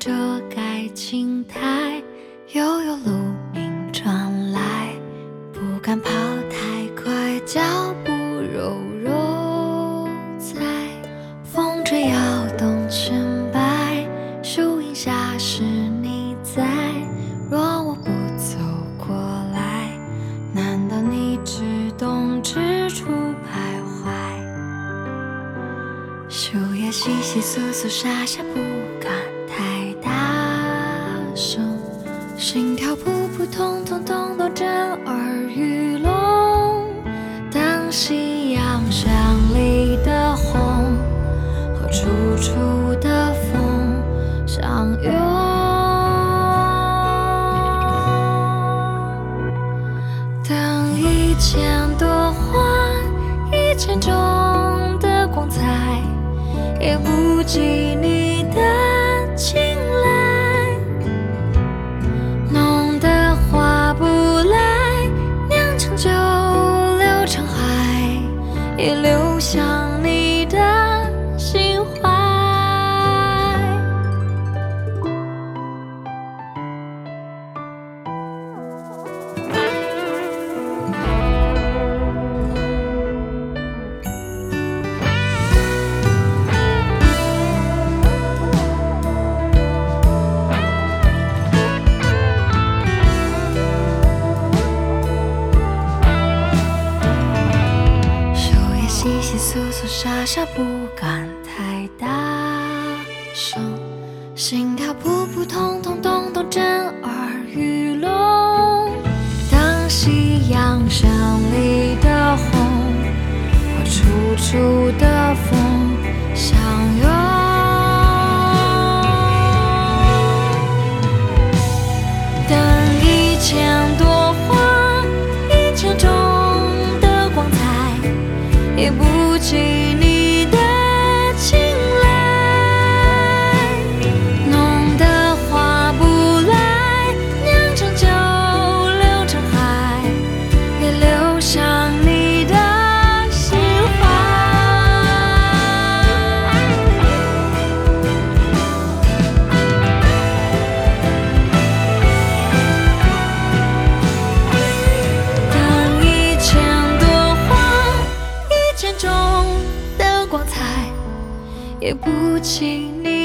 遮盖青苔，悠悠鹿鸣传来，不敢跑太快，脚步柔柔在，风吹摇动裙摆，树荫下是你在，若我不走过来，难道你只懂之处徘徊？树叶稀稀疏疏，沙沙不敢太大声，心跳扑扑通通，通都震耳欲聋。当夕阳向里的红和楚楚的风相拥，等一千朵花一千种的光彩，也不及你的青睐。浓的划不来，酿成酒流成海，也流向你的心怀。稀稀疏疏，沙沙不敢太大声，心跳扑扑通通，咚咚震耳欲聋。当夕阳向里的红和楚楚的风相拥，等一千朵花一千种的光彩，也不及你的青睐。浓的划不来，酿成酒流成海，也流向你的心怀。等一千朵花一千种的光彩，也不及你